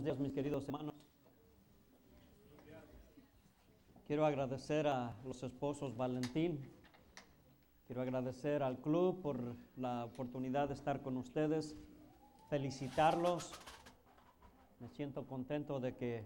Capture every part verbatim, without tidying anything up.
Buenos días, mis queridos hermanos. Quiero agradecer a los esposos Valentín. Quiero agradecer al club por la oportunidad de estar con ustedes. Felicitarlos. Me siento contento de que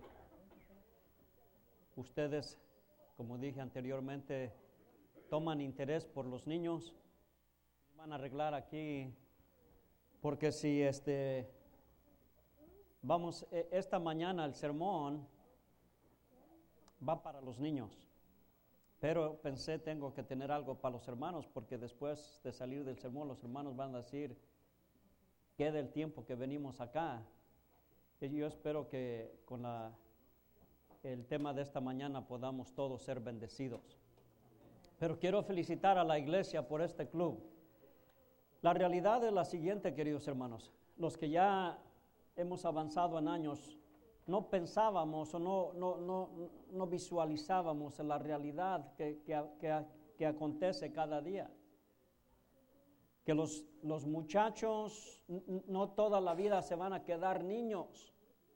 ustedes, como dije anteriormente, toman interés por los niños. Van a arreglar aquí, porque si este... Vamos, esta mañana el sermón va para los niños, pero pensé tengo que tener algo para los hermanos, porque después de salir del sermón los hermanos van a decir, queda el tiempo que venimos acá. Y yo espero que con la, el tema de esta mañana podamos todos ser bendecidos. Pero quiero felicitar a la iglesia por este club. La realidad es la siguiente, queridos hermanos, los que ya hemos avanzado en años, no pensábamos o no, no, no, no visualizábamos la realidad que, que, que, que acontece cada día. Que los, los muchachos n- no toda la vida se van a quedar niños.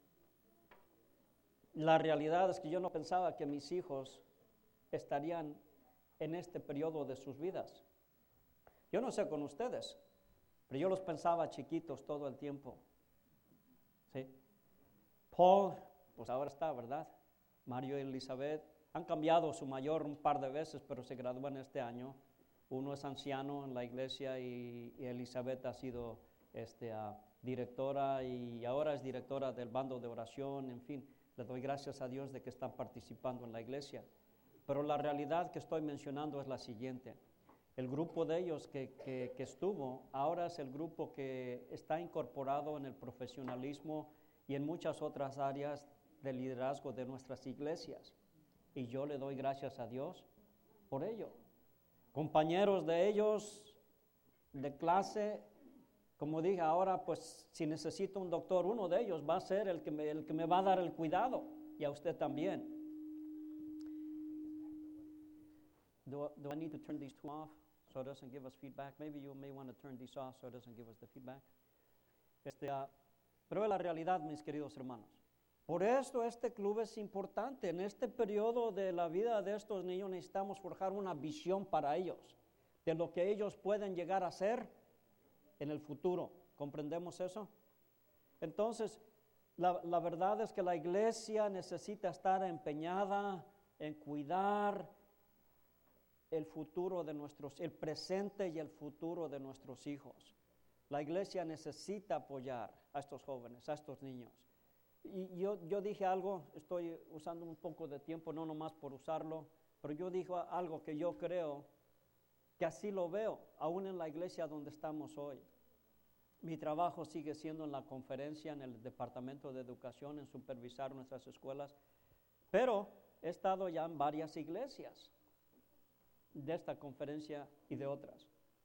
La realidad es que yo no pensaba que mis hijos estarían en este periodo de sus vidas. Yo no sé con ustedes, pero yo los pensaba chiquitos todo el tiempo. ¿Sí? Paul, pues ahora está, ¿verdad? Mario y Elizabeth han cambiado su mayor un par de veces, pero se gradúan este año. Uno es anciano en la iglesia y, y Elizabeth ha sido este, uh, directora y ahora es directora del bando de oración. En fin, le doy gracias a Dios de que están participando en la iglesia. Pero la realidad que estoy mencionando es la siguiente. El grupo de ellos que, que, que estuvo, ahora es el grupo que está incorporado en el profesionalismo y en muchas otras áreas de liderazgo de nuestras iglesias. Y yo le doy gracias a Dios por ello. Compañeros de ellos, de clase, como dije ahora, pues si necesito un doctor, uno de ellos va a ser el que me, el que me va a dar el cuidado, y a usted también. Do, do I need to turn these two off so it doesn't give us feedback? Maybe you may want to turn these off so it doesn't give us the feedback. Este, uh, pero es la realidad, mis queridos hermanos. Por esto este club es importante. En este periodo de la vida de estos niños necesitamos forjar una visión para ellos, de lo que ellos pueden llegar a ser en el futuro. ¿Comprendemos eso? Entonces, la, la verdad es que la iglesia necesita estar empeñada en cuidar el futuro de nuestros, el presente y el futuro de nuestros hijos. La iglesia necesita apoyar a estos jóvenes, a estos niños. Y yo, yo dije algo, estoy usando un poco de tiempo, no nomás por usarlo, pero yo dije algo que yo creo que así lo veo, aún en la iglesia donde estamos hoy. Mi trabajo sigue siendo en la conferencia, en el Departamento de Educación, en supervisar nuestras escuelas, pero he estado ya en varias iglesias de esta conferencia y de otras.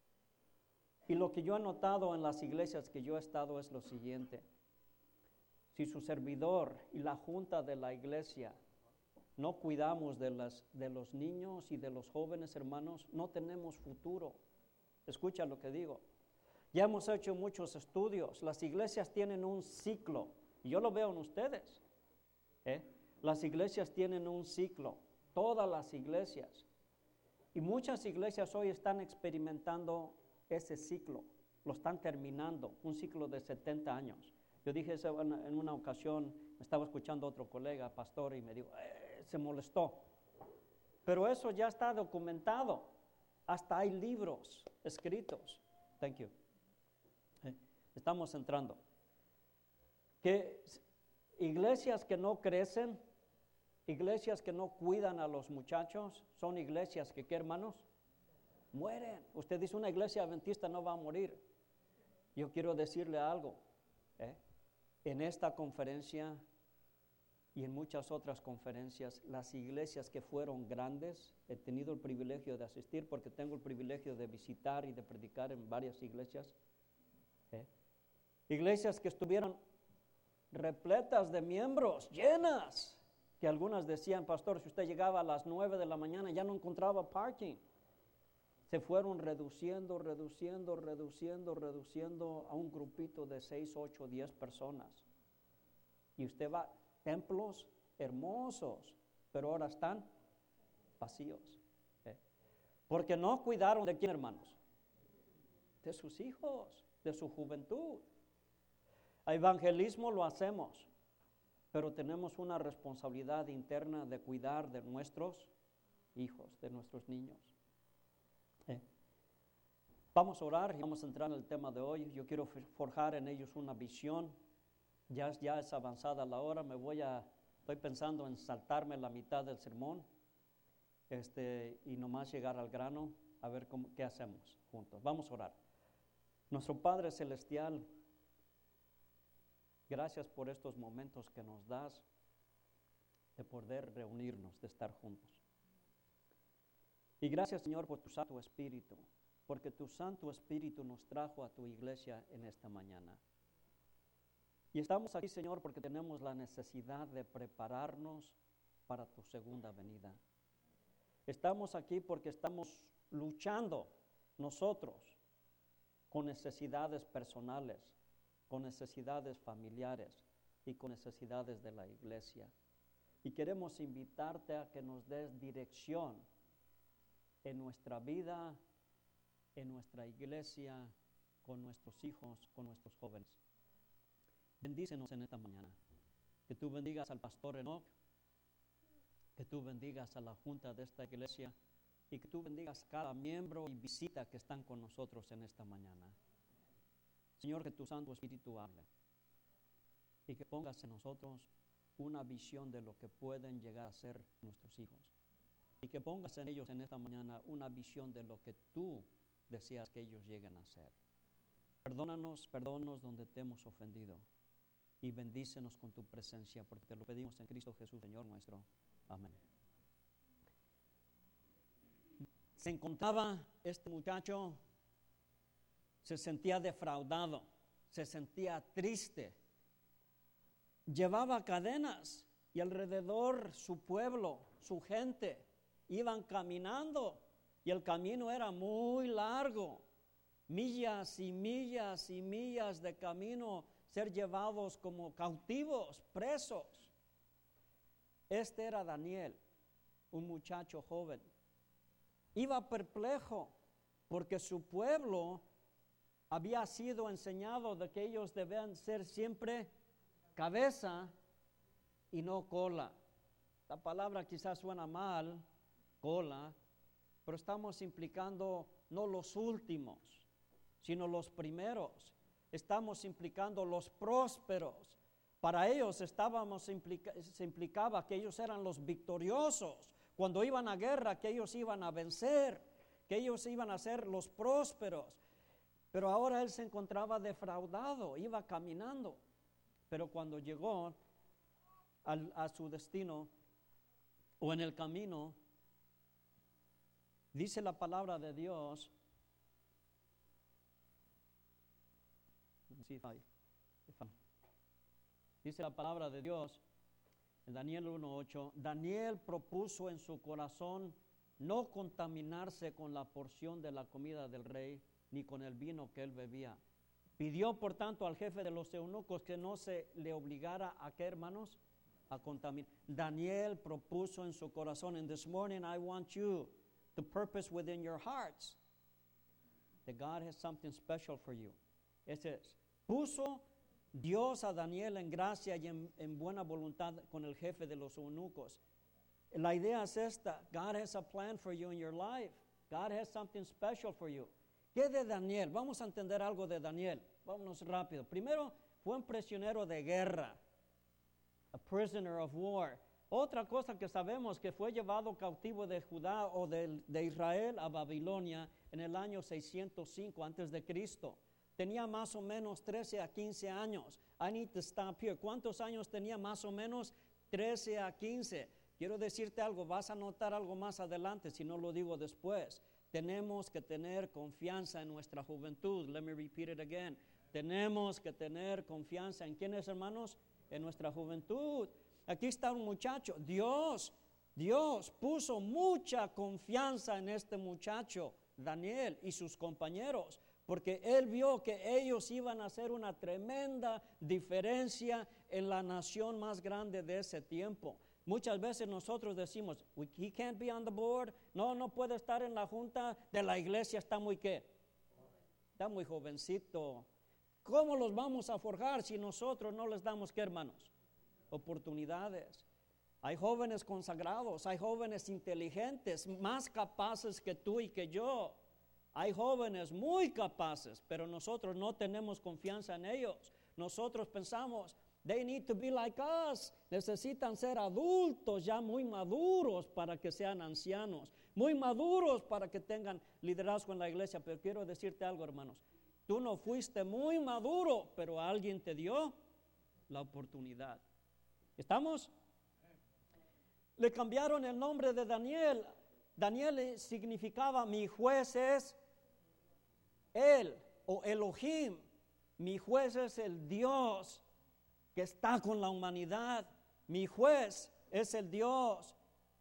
Y lo que yo he notado en las iglesias que yo he estado es lo siguiente. Si su servidor y la junta de la iglesia no cuidamos de, las, de los niños y de los jóvenes hermanos, no tenemos futuro. Escucha lo que digo. Ya hemos hecho muchos estudios. Las iglesias tienen un ciclo. Y yo lo veo en ustedes. ¿eh? Las iglesias tienen un ciclo. Todas las iglesias. Y muchas iglesias hoy están experimentando ese ciclo, lo están terminando, un ciclo de setenta años. Yo dije eso en, en una ocasión, me estaba escuchando otro colega, pastor, y me dijo, eh, se molestó. Pero eso ya está documentado, hasta hay libros escritos. Thank you. Eh, estamos entrando. Que iglesias que no crecen, iglesias que no cuidan a los muchachos, son iglesias que, ¿qué hermanos? Mueren. Usted dice, una iglesia adventista no va a morir. Yo quiero decirle algo. ¿eh? En esta conferencia y en muchas otras conferencias, las iglesias que fueron grandes, he tenido el privilegio de asistir porque tengo el privilegio de visitar y de predicar en varias iglesias. ¿eh? Iglesias que estuvieron repletas de miembros, llenas. Que algunas decían, pastor, si usted llegaba a las nueve de la mañana ya no encontraba parking. Se fueron reduciendo, reduciendo, reduciendo, reduciendo a un grupito de seis, ocho, diez personas. Y usted va, templos hermosos, pero ahora están vacíos. ¿eh? Porque no cuidaron de quién, hermanos, de sus hijos, de su juventud. A evangelismo lo hacemos, pero tenemos una responsabilidad interna de cuidar de nuestros hijos, de nuestros niños. ¿eh? Vamos a orar y vamos a entrar en el tema de hoy. Yo quiero forjar en ellos una visión. Ya, ya es avanzada la hora, me voy a, estoy pensando en saltarme la mitad del sermón este, y nomás llegar al grano, a ver cómo, qué hacemos juntos. Vamos a orar. Nuestro Padre Celestial, gracias por estos momentos que nos das de poder reunirnos, de estar juntos. Y gracias, Señor, por tu Santo Espíritu, porque tu Santo Espíritu nos trajo a tu iglesia en esta mañana. Y estamos aquí, Señor, porque tenemos la necesidad de prepararnos para tu segunda venida. Estamos aquí porque estamos luchando nosotros con necesidades personales, con necesidades familiares y con necesidades de la iglesia. Y queremos invitarte a que nos des dirección en nuestra vida, en nuestra iglesia, con nuestros hijos, con nuestros jóvenes. Bendícenos en esta mañana. Que tú bendigas al pastor Enoch, que tú bendigas a la junta de esta iglesia y que tú bendigas cada miembro y visita que están con nosotros en esta mañana. Señor, que tu Santo Espíritu hable y que pongas en nosotros una visión de lo que pueden llegar a ser nuestros hijos. Y que pongas en ellos en esta mañana una visión de lo que tú deseas que ellos lleguen a ser. Perdónanos, perdónanos donde te hemos ofendido. Y bendícenos con tu presencia, porque te lo pedimos en Cristo Jesús, Señor nuestro. Amén. Se encontraba este muchacho, se sentía defraudado, se sentía triste. Llevaba cadenas y alrededor su pueblo, su gente, iban caminando y el camino era muy largo. Millas y millas y millas de camino, ser llevados como cautivos, presos. Este era Daniel, un muchacho joven. Iba perplejo porque su pueblo había sido enseñado de que ellos debían ser siempre cabeza y no cola. La palabra quizás suena mal, cola, pero estamos implicando no los últimos, sino los primeros. Estamos implicando los prósperos. Para ellos estábamos implica, se implicaba que ellos eran los victoriosos. Cuando iban a guerra, que ellos iban a vencer, que ellos iban a ser los prósperos. Pero ahora él se encontraba defraudado, iba caminando. Pero cuando llegó al, a su destino o en el camino, dice la palabra de Dios, dice la palabra de Dios en Daniel uno ocho, Daniel propuso en su corazón no contaminarse con la porción de la comida del rey, ni con el vino que él bebía. Pidió, por tanto, al jefe de los eunucos que no se le obligara a qué, hermanos, a contaminar. Daniel propuso en su corazón, and this morning I want you to purpose within your hearts that God has something special for you. Ese es, puso Dios a Daniel en gracia y en, en buena voluntad con el jefe de los eunucos. La idea es esta, God has a plan for you in your life. God has something special for you. ¿Qué de Daniel? Vamos a entender algo de Daniel. Vámonos rápido. Primero, fue un prisionero de guerra. A prisoner of war. Otra cosa que sabemos que fue llevado cautivo de Judá o de, de Israel a Babilonia en el año seiscientos cinco antes de Cristo. Tenía más o menos trece a quince años. I need to stop here. ¿Cuántos años tenía más o menos? trece a quince. Quiero decirte algo, vas a notar algo más adelante si no lo digo después. Tenemos que tener confianza en nuestra juventud. Let me repeat it again. Tenemos que tener confianza. ¿En quiénes, hermanos? En nuestra juventud. Aquí está un muchacho. Dios, Dios puso mucha confianza en este muchacho, Daniel y sus compañeros, porque él vio que ellos iban a hacer una tremenda diferencia en la nación más grande de ese tiempo. Muchas veces nosotros decimos, he can't be on the board. No, no puede estar en la junta de la iglesia, está muy ¿qué? Está muy jovencito. ¿Cómo los vamos a forjar si nosotros no les damos qué, hermanos? Oportunidades. Hay jóvenes consagrados, hay jóvenes inteligentes, más capaces que tú y que yo. Hay jóvenes muy capaces, pero nosotros no tenemos confianza en ellos. Nosotros pensamos, they need to be like us. Necesitan ser adultos ya muy maduros para que sean ancianos, muy maduros para que tengan liderazgo en la iglesia. Pero quiero decirte algo, hermanos. Tú no fuiste muy maduro, pero alguien te dio la oportunidad. ¿Estamos? Le cambiaron el nombre de Daniel. Daniel significaba mi juez es él o Elohim. Mi juez es el Dios que está con la humanidad. Mi juez es el Dios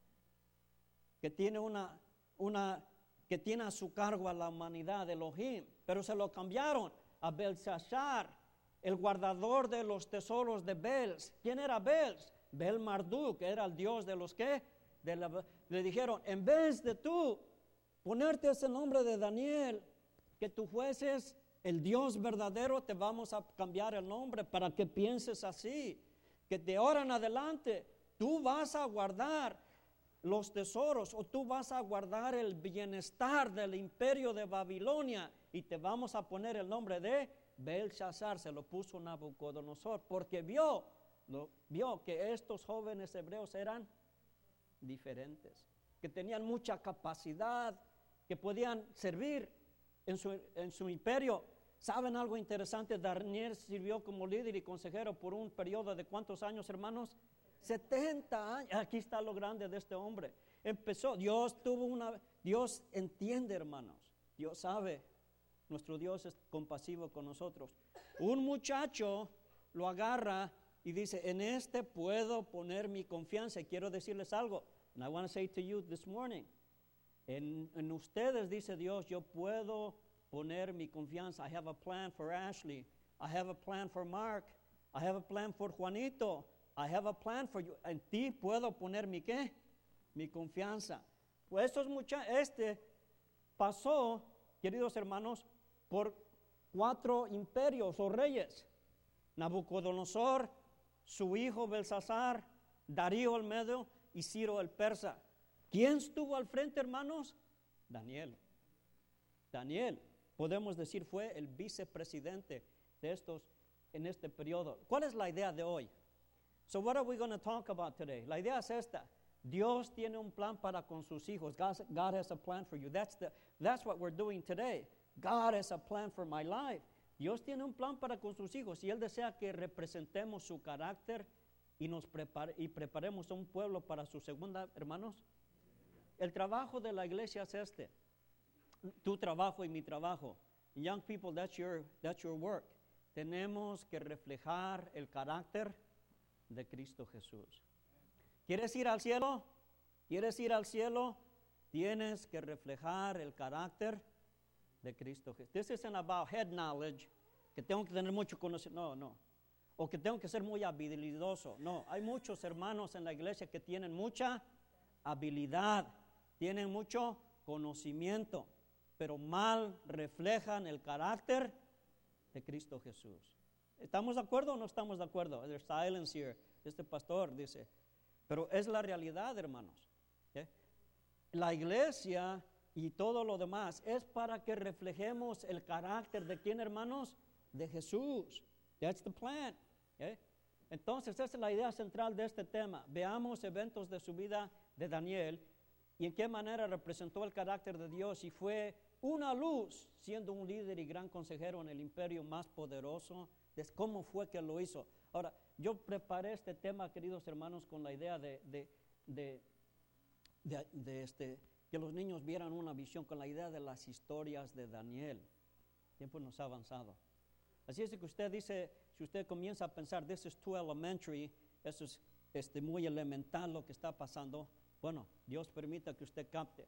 que tiene una, una, que tiene a su cargo a la humanidad, Elohim. Pero se lo cambiaron a Belshazzar, el guardador de los tesoros de Bels. ¿Quién era Bels? Bel Marduk, era el Dios de los que de la, le dijeron, en vez de tú ponerte ese nombre de Daniel, que tu juez es el Dios verdadero, te vamos a cambiar el nombre para que pienses así, que de ahora en adelante tú vas a guardar los tesoros o tú vas a guardar el bienestar del imperio de Babilonia y te vamos a poner el nombre de Belshazzar. Se lo puso Nabucodonosor porque vio, lo, vio que estos jóvenes hebreos eran diferentes, que tenían mucha capacidad, que podían servir en su, en su imperio. ¿Saben algo interesante? Daniel sirvió como líder y consejero por un periodo de ¿cuántos años, hermanos? setenta años. Aquí está lo grande de este hombre. Empezó, Dios tuvo una, Dios entiende, hermanos. Dios sabe, nuestro Dios es compasivo con nosotros. Un muchacho lo agarra y dice, en este puedo poner mi confianza. Y quiero decirles algo. And I want to say to you this morning, en, en ustedes, dice Dios, yo puedo poner mi confianza. I have a plan for Ashley. I have a plan for Mark. I have a plan for Juanito. I have a plan for you. En ti puedo poner mi ¿qué? Mi confianza. Pues estos muchachos, este pasó, queridos hermanos, por cuatro imperios o reyes. Nabucodonosor, su hijo Belshazzar, Darío el Medio y Ciro el Persa. ¿Quién estuvo al frente, hermanos? Daniel. Daniel, podemos decir, fue el vicepresidente de estos en este periodo. ¿Cuál es la idea de hoy? So what are we going to talk about today? La idea es esta. Dios tiene un plan para con sus hijos. God, God has a plan for you. That's, the, that's what we're doing today. God has a plan for my life. Dios tiene un plan para con sus hijos y Él desea que representemos su carácter y nos prepare, y preparemos a un pueblo para su segunda, hermanos. El trabajo de la iglesia es este. Tu trabajo y mi trabajo. Young people, that's your, that's your work. Tenemos que reflejar el carácter de Cristo Jesús. ¿Quieres ir al cielo? ¿Quieres ir al cielo? Tienes que reflejar el carácter de Cristo Jesús. This isn't about head knowledge, que tengo que tener mucho conocimiento. No, no. O que tengo que ser muy habilidoso. No, hay muchos hermanos en la iglesia que tienen mucha habilidad, tienen mucho conocimiento, pero mal reflejan el carácter de Cristo Jesús. ¿Estamos de acuerdo o no estamos de acuerdo? There's silence here. Este pastor dice, pero es la realidad, hermanos. ¿Eh? La iglesia y todo lo demás es para que reflejemos el carácter de quién, hermanos, de Jesús. That's the plan. ¿Eh? Entonces, esa es la idea central de este tema. Veamos eventos de su vida de Daniel y en qué manera representó el carácter de Dios y fue una luz siendo un líder y gran consejero en el imperio más poderoso. De cómo fue que lo hizo. Ahora, yo preparé este tema, queridos hermanos, con la idea de, de, de, de, de este, que los niños vieran una visión, con la idea de las historias de Daniel. El tiempo nos ha avanzado. Así es que usted dice, si usted comienza a pensar, this is too elementary, eso es este, muy elemental lo que está pasando, bueno, Dios permita que usted capte.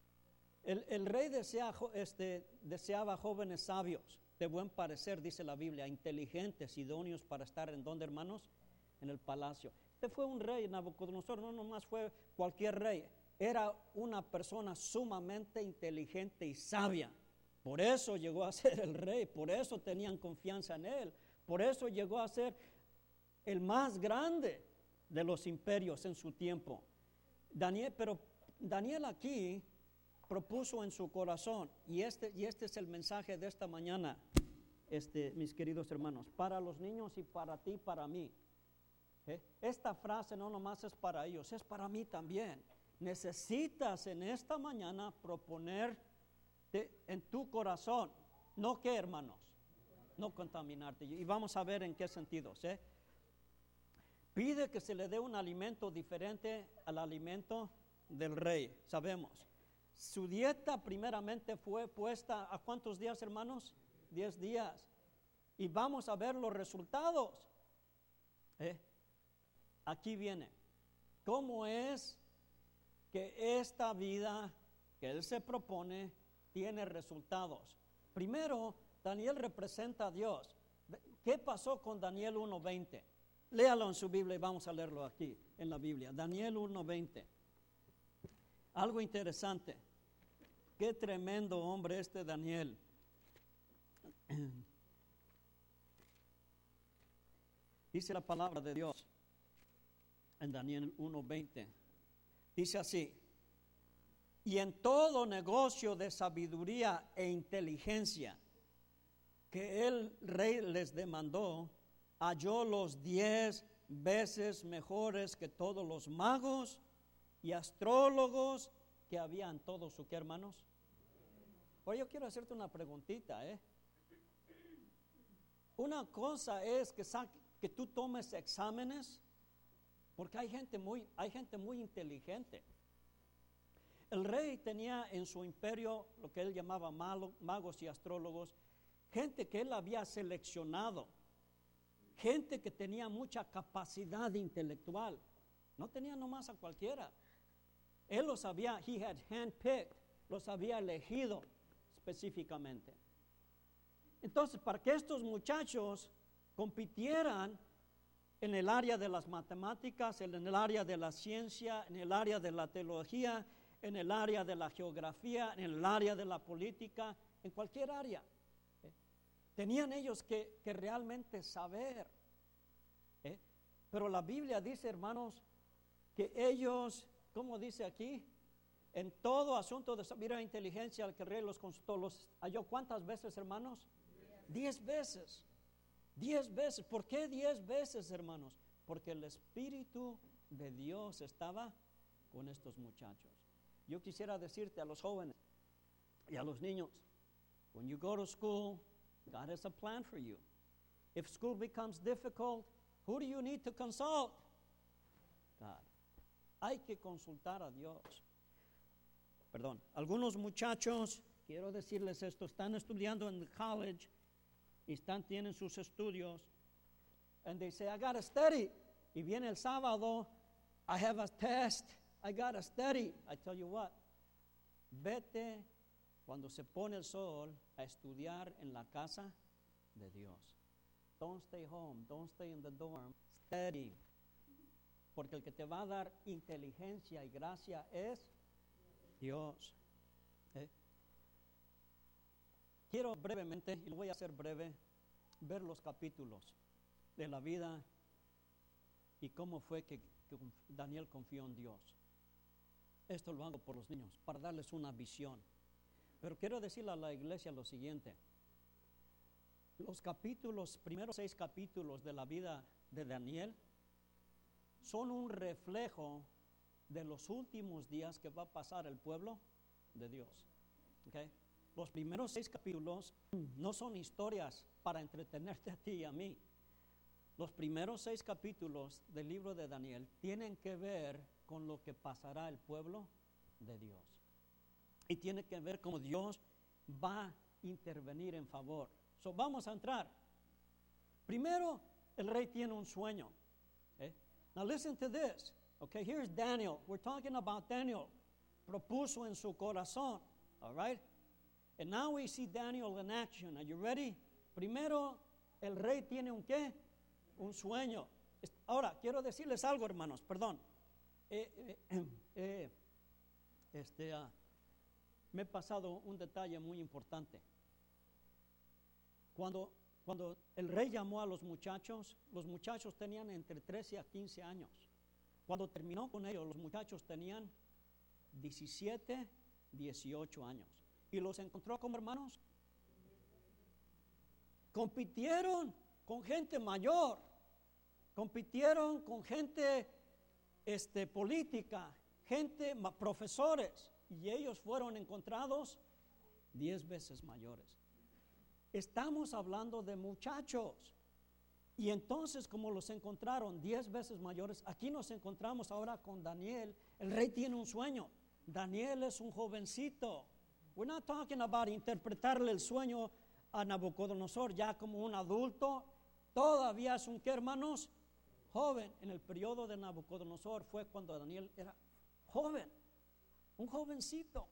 El, el rey desea, este, deseaba jóvenes sabios, de buen parecer, dice la Biblia, inteligentes, idóneos para estar en donde, hermanos, en el palacio. Este fue un rey, Nabucodonosor, no nomás fue cualquier rey. Era una persona sumamente inteligente y sabia. Por eso llegó a ser el rey, por eso tenían confianza en él, por eso llegó a ser el más grande de los imperios en su tiempo. Daniel, pero Daniel aquí propuso en su corazón, y este, y este es el mensaje de esta mañana, este, mis queridos hermanos, para los niños y para ti, para mí. ¿Eh? Esta frase no nomás es para ellos, es para mí también. Necesitas en esta mañana proponer en tu corazón, ¿no qué, hermanos? No contaminarte. Y vamos a ver en qué sentidos. ¿eh? Pide que se le dé un alimento diferente al alimento del rey, sabemos. Su dieta primeramente fue puesta ¿a cuántos días, hermanos? Diez días. Y vamos a ver los resultados. ¿Eh? Aquí viene. ¿Cómo es que esta vida que él se propone tiene resultados? Primero, Daniel representa a Dios. ¿Qué pasó con Daniel uno veinte? Léalo en su Biblia y vamos a leerlo aquí en la Biblia. Daniel uno veinte. Algo interesante. Qué tremendo hombre este Daniel. Dice la palabra de Dios en Daniel uno veinte. Dice así: y en todo negocio de sabiduría e inteligencia que el rey les demandó, halló los diez veces mejores que todos los magos y astrólogos que habían todos su, ¿qué, hermanos? Oye, yo quiero hacerte una preguntita, ¿eh? Una cosa es que, sa- que tú tomes exámenes, porque hay gente muy, hay gente muy inteligente. El rey tenía en su imperio lo que él llamaba malo, magos y astrólogos, gente que él había seleccionado, gente que tenía mucha capacidad intelectual. No tenía nomás a cualquiera. Él los había, he had handpicked, los había elegido específicamente. Entonces, para que estos muchachos compitieran en el área de las matemáticas, en el área de la ciencia, en el área de la teología, en el área de la geografía, en el área de la política, en cualquier área, ¿eh? Tenían ellos que, que realmente saber. ¿eh? Pero la Biblia dice, hermanos, que ellos, ¿cómo dice aquí? En todo asunto de sabiduría e inteligencia al que el rey los consultó, los halló ¿cuántas veces, hermanos? Diez veces. Diez veces. ¿Por qué diez veces, hermanos? Porque el Espíritu de Dios estaba con estos muchachos. Yo quisiera decirte a los jóvenes y a los niños, when you go to school, God has a plan for you. If school becomes difficult, who do you need to consult? God. Hay que consultar a Dios. Perdón, algunos muchachos, quiero decirles esto, están estudiando en el college y están, tienen sus estudios, and they say, I gotta study. Y viene el sábado, I have a test, I gotta study. I tell you what, vete cuando se pone el sol a estudiar en la casa de Dios. Don't stay home, don't stay in the dorm, study. Porque el que te va a dar inteligencia y gracia es Dios. ¿Eh? Quiero brevemente, y lo voy a hacer breve, ver los capítulos de la vida y cómo fue que, que Daniel confió en Dios. Esto lo hago por los niños, para darles una visión. Pero quiero decirle a la iglesia lo siguiente. Los capítulos, primeros seis capítulos de la vida de Daniel son un reflejo de los últimos días que va a pasar el pueblo de Dios. ¿Okay? Los primeros seis capítulos no son historias para entretenerte a ti y a mí. Los primeros seis capítulos del libro de Daniel tienen que ver con lo que pasará el pueblo de Dios. Y tiene que ver cómo Dios va a intervenir en favor. So, vamos a entrar. Primero, el rey tiene un sueño. ¿eh? Now listen to this. Okay, here's Daniel. We're talking about Daniel. Propuso en su corazón. All right? And now we see Daniel in action. Are you ready? Primero, el rey tiene un ¿qué? Un sueño. Ahora, quiero decirles algo, hermanos, perdón. Eh, eh, eh, este, uh, me he pasado un detalle muy importante. Cuando, cuando el rey llamó a los muchachos, los muchachos tenían entre trece a quince años. Cuando terminó con ellos, los muchachos tenían diecisiete, dieciocho años. ¿Y los encontró como hermanos? Compitieron con gente mayor, compitieron con gente este, política, gente, profesores, y ellos fueron encontrados diez veces mayores. Estamos hablando de muchachos. Y entonces, como los encontraron diez veces mayores, aquí nos encontramos ahora con Daniel. El rey tiene un sueño. Daniel es un jovencito. We're not talking about interpretarle el sueño a Nabucodonosor ya como un adulto. Todavía es un, ¿qué, hermanos? Joven. En el periodo de Nabucodonosor fue cuando Daniel era joven, un jovencito.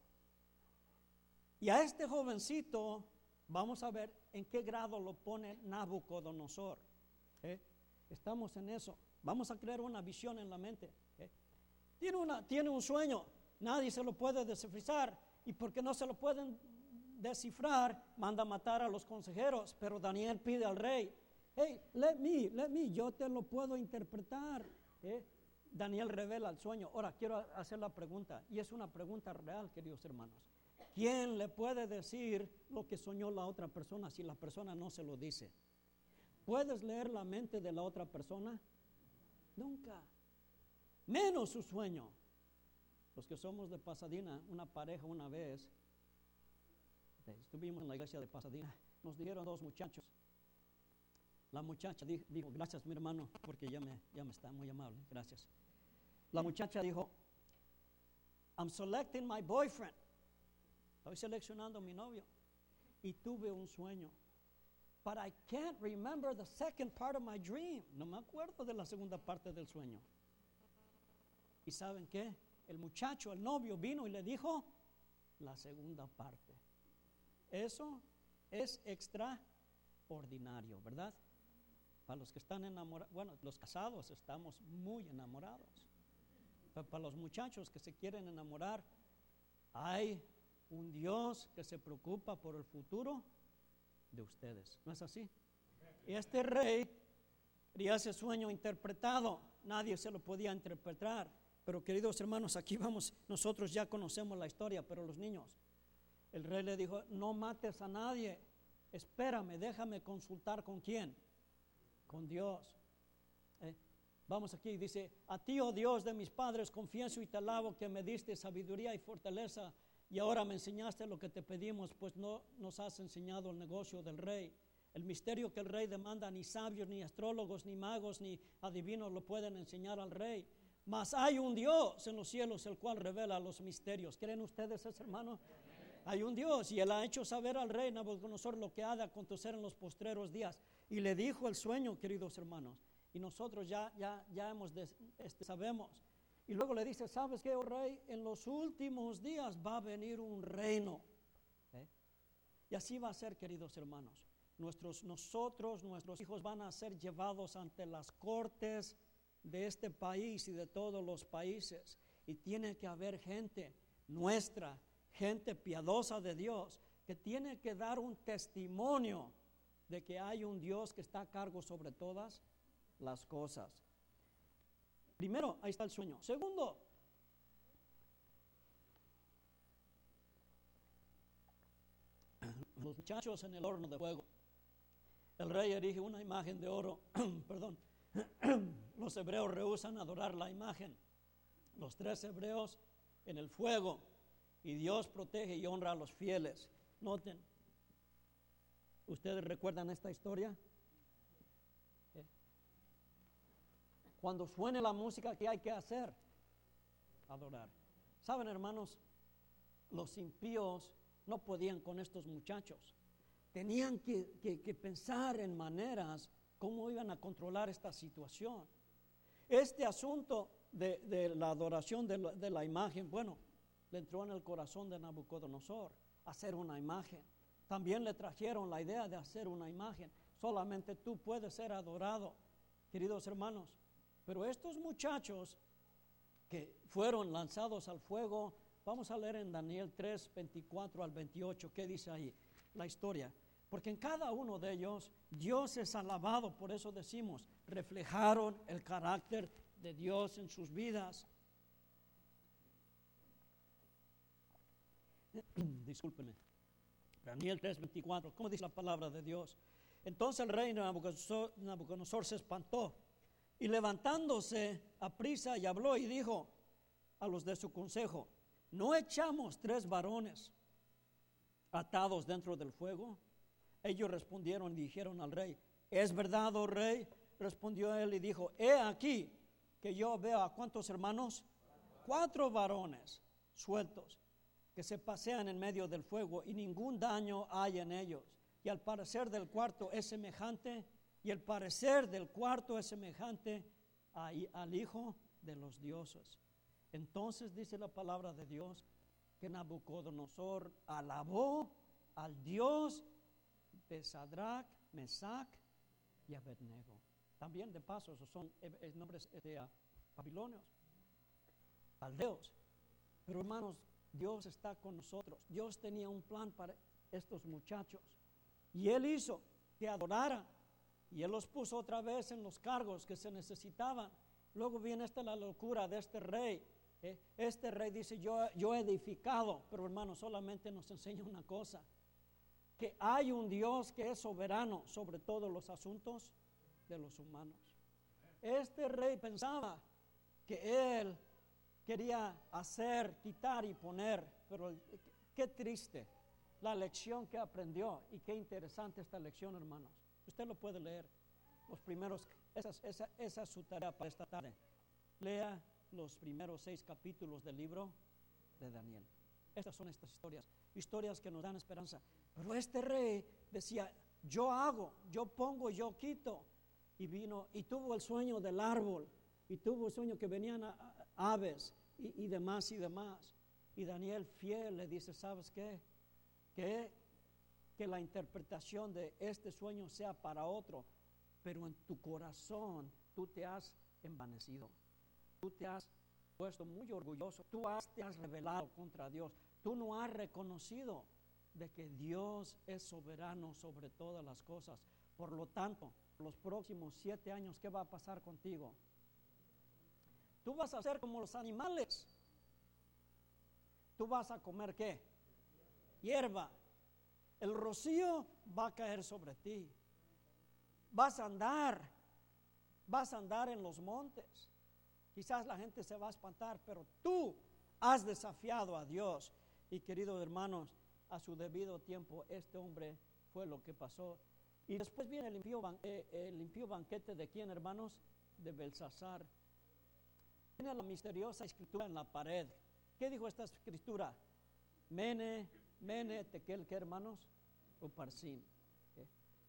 Y a este jovencito vamos a ver en qué grado lo pone Nabucodonosor. ¿Eh? Estamos en eso. Vamos a crear una visión en la mente. ¿Eh? Tiene, una, tiene un sueño, nadie se lo puede descifrar, y porque no se lo pueden descifrar, manda a matar a los consejeros. Pero Daniel pide al rey: hey, let me, let me, yo te lo puedo interpretar. ¿Eh? Daniel revela el sueño. Ahora quiero hacer la pregunta, y es una pregunta real, queridos hermanos. ¿Quién le puede decir lo que soñó la otra persona si la persona no se lo dice? ¿Puedes leer la mente de la otra persona? Nunca. Menos su sueño. Los que somos de Pasadena, una pareja una vez, estuvimos en la iglesia de Pasadena, nos dijeron dos muchachos. La muchacha dijo, dijo gracias mi hermano, porque ya me, ya me está muy amable, gracias. La muchacha dijo, I'm selecting my boyfriend. Estoy seleccionando a mi novio. Y tuve un sueño. But I can't remember the second part of my dream. No me acuerdo de la segunda parte del sueño. ¿Y saben qué? El muchacho, el novio, vino y le dijo la segunda parte. Eso es extraordinario, ¿verdad? Para los que están enamorados, bueno, los casados estamos muy enamorados. Pero para los muchachos que se quieren enamorar, hay un Dios que se preocupa por el futuro de ustedes. ¿No es así? Y este rey quería ese sueño interpretado. Nadie se lo podía interpretar. Pero queridos hermanos, aquí vamos, nosotros ya conocemos la historia, pero los niños, el rey le dijo, no mates a nadie, espérame, déjame consultar con quién, con Dios. ¿Eh? Vamos aquí, dice, a ti, oh Dios de mis padres, confieso y te alabo que me diste sabiduría y fortaleza, y ahora me enseñaste lo que te pedimos, pues no nos has enseñado el negocio del rey. El misterio que el rey demanda, ni sabios, ni astrólogos, ni magos, ni adivinos lo pueden enseñar al rey. Mas hay un Dios en los cielos, el cual revela los misterios. ¿Creen ustedes eso, hermano? Hay un Dios, y él ha hecho saber al rey Nabucodonosor lo que ha de acontecer en los postreros días. Y le dijo el sueño, queridos hermanos, y nosotros ya, ya, ya hemos de, este, sabemos. Y luego le dice, ¿sabes qué, oh rey? En los últimos días va a venir un reino. ¿Eh? Y así va a ser, queridos hermanos. Nuestros, nosotros, nuestros hijos van a ser llevados ante las cortes de este país y de todos los países. Y tiene que haber gente nuestra, gente piadosa de Dios, que tiene que dar un testimonio de que hay un Dios que está a cargo sobre todas las cosas. Primero, ahí está el sueño. Segundo, los muchachos en el horno de fuego. El rey erige una imagen de oro, perdón, los hebreos rehúsan adorar la imagen. Los tres hebreos en el fuego, y Dios protege y honra a los fieles. Noten, ¿ustedes recuerdan esta historia? ¿Eh? Cuando suene la música, ¿qué hay que hacer? Adorar. ¿Saben, hermanos? Los impíos no podían con estos muchachos. Tenían que, que, que pensar en maneras cómo iban a controlar esta situación. Este asunto de, de la adoración de la, de la imagen, bueno, le entró en el corazón de Nabucodonosor hacer una imagen. También le trajeron la idea de hacer una imagen. Solamente tú puedes ser adorado. Queridos hermanos, Pero estos muchachos que fueron lanzados al fuego, vamos a leer en Daniel tres, veinticuatro al veintiocho, ¿qué dice ahí? La historia. Porque en cada uno de ellos Dios es alabado, por eso decimos, reflejaron el carácter de Dios en sus vidas. Discúlpenme. Daniel tres, veinticuatro, ¿cómo dice la palabra de Dios? Entonces el rey Nabucodonosor, Nabucodonosor se espantó y levantándose aprisa y habló y dijo a los de su consejo, ¿no echamos tres varones atados dentro del fuego? Ellos respondieron y dijeron al rey, ¿es verdad, oh rey? Respondió él y dijo, he aquí que yo veo a cuántos hermanos, cuatro varones sueltos que se pasean en medio del fuego y ningún daño hay en ellos. Y al parecer del cuarto es semejante, y el parecer del cuarto es semejante a, al Hijo de los dioses. Entonces dice la palabra de Dios que Nabucodonosor alabó al Dios de Sadrach, Mesach y Abednego. También de paso, esos son eh, nombres de uh, babilonios, caldeos. Pero hermanos, Dios está con nosotros. Dios tenía un plan para estos muchachos. Y Él hizo que adoraran. Y Él los puso otra vez en los cargos que se necesitaban. Luego viene esta la locura de este rey. ¿eh? Este rey dice, yo, yo he edificado. Pero hermanos, solamente nos enseña una cosa. Que hay un Dios que es soberano sobre todos los asuntos de los humanos. Este rey pensaba que Él quería hacer, quitar y poner. Pero qué triste la lección que aprendió, y qué interesante esta lección, hermanos. Usted lo puede leer, los primeros, esa, esa, esa es su tarea para esta tarde. Lea los primeros seis capítulos del libro de Daniel. Estas son estas historias, historias que nos dan esperanza. Pero este rey decía, yo hago, yo pongo, yo quito. Y vino, y tuvo el sueño del árbol, y tuvo el sueño que venían a, a, aves, y, y demás, y demás. Y Daniel fiel le dice, ¿sabes qué? Que, que la interpretación de este sueño sea para otro, pero en tu corazón tú te has envanecido, tú te has puesto muy orgulloso, tú has, te has rebelado contra Dios, tú no has reconocido de que Dios es soberano sobre todas las cosas. Por lo tanto, los próximos siete años, ¿qué va a pasar contigo? Tú vas a ser como los animales. Tú vas a comer ¿qué? Hierba. El rocío va a caer sobre ti. Vas a andar, vas a andar en los montes. Quizás la gente se va a espantar, pero tú has desafiado a Dios. Y queridos hermanos, a su debido tiempo, este hombre fue lo que pasó. Y después viene el impío, ban- eh, el impío banquete de quién, hermanos? De Belsasar. Tiene la misteriosa escritura en la pared. ¿Qué dijo esta escritura? Mene, Mene, Tekel, ¿qué, hermanos? Uparsin. ¿Okay?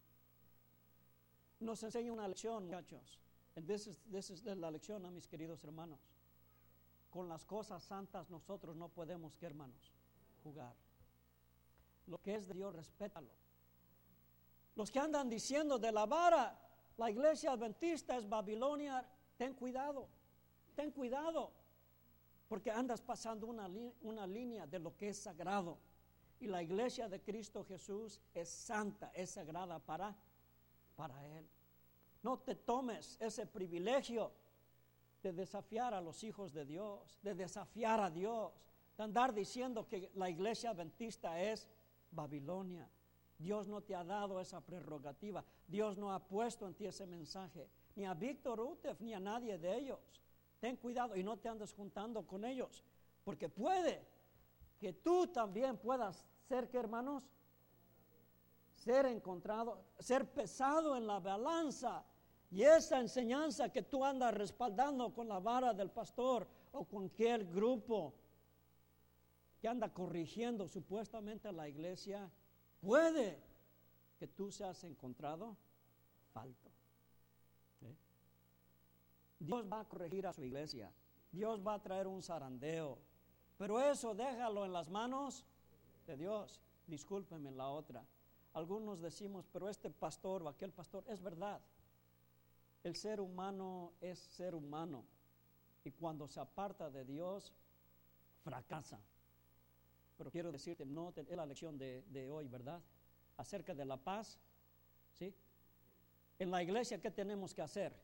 Nos enseña una lección, muchachos. And this is, this is la lección a mis queridos hermanos. Con las cosas santas nosotros no podemos, ¿qué, hermanos? Jugar. Lo que es de Dios, respétalo. Los que andan diciendo de la vara, la iglesia adventista es Babilonia, ten cuidado, ten cuidado, porque andas pasando una, li- una línea de lo que es sagrado. Y la iglesia de Cristo Jesús es santa, es sagrada para, para Él. No te tomes ese privilegio de desafiar a los hijos de Dios, de desafiar a Dios, de andar diciendo que la iglesia adventista es Babilonia. Dios no te ha dado esa prerrogativa. Dios no ha puesto en ti ese mensaje, ni a Víctor Utef, ni a nadie de ellos. Ten cuidado y no te andes juntando con ellos, porque puede que tú también puedas ser, ¿qué, hermanos? Ser encontrado, ser pesado en la balanza. Y esa enseñanza que tú andas respaldando con la vara del pastor o con cualquier grupo que anda corrigiendo supuestamente a la iglesia, puede que tú seas encontrado falto. ¿Sí? Dios va a corregir a su iglesia. Dios va a traer un zarandeo. Pero eso déjalo en las manos de Dios. Discúlpenme la otra. Algunos decimos, pero este pastor o aquel pastor, es verdad. El ser humano es ser humano y cuando se aparta de Dios, fracasa. Pero quiero decirte, no te, es la lección de, de hoy, ¿verdad? Acerca de la paz, ¿sí? En la iglesia, ¿qué tenemos que hacer?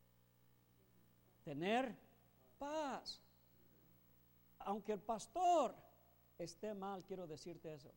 Tener paz. Aunque el pastor esté mal, quiero decirte eso.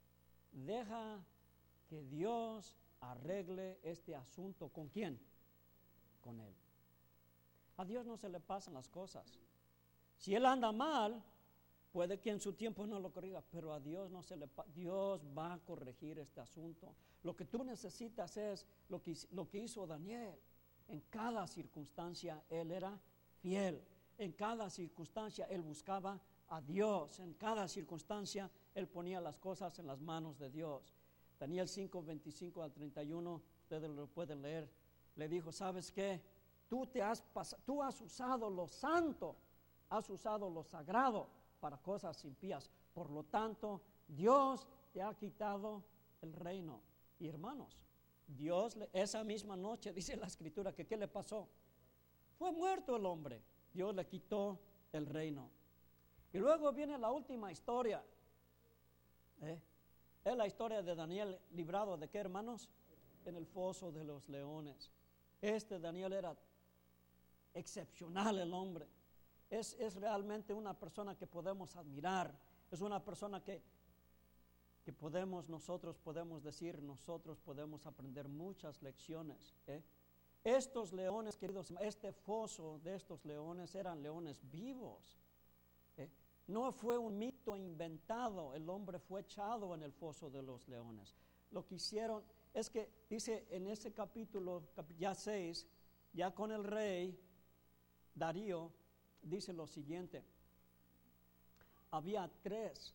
Deja que Dios arregle este asunto. ¿Con quién? Con Él. A Dios no se le pasan las cosas. Si Él anda mal, puede que en su tiempo no lo corrija, pero a Dios no se le pasa. Dios va a corregir este asunto. Lo que tú necesitas es lo que, lo que hizo Daniel. En cada circunstancia Él era fiel. En cada circunstancia Él buscaba a Dios. En cada circunstancia Él ponía las cosas en las manos de Dios. Daniel cinco, veinticinco al treinta y uno, ustedes lo pueden leer. Le dijo, ¿sabes qué? Tú, te has, pas- tú has usado lo santo, has usado lo sagrado para cosas impías. Por lo tanto, Dios te ha quitado el reino. Y hermanos, Dios, le, esa misma noche, dice la Escritura, que ¿qué le pasó? Fue muerto el hombre. Dios le quitó el reino. Y luego viene la última historia. ¿Eh? Es la historia de Daniel librado de ¿qué, hermanos? En el foso de los leones. Este Daniel era excepcional el hombre. Es, es realmente una persona que podemos admirar. Es una persona que, que podemos, nosotros podemos decir, nosotros podemos aprender muchas lecciones. ¿eh? Estos leones, queridos, este foso de estos leones eran leones vivos. ¿eh? No fue un mito inventado, el hombre fue echado en el foso de los leones. Lo que hicieron es que, dice en ese capítulo, ya seis, ya con el rey Darío, dice lo siguiente: había tres,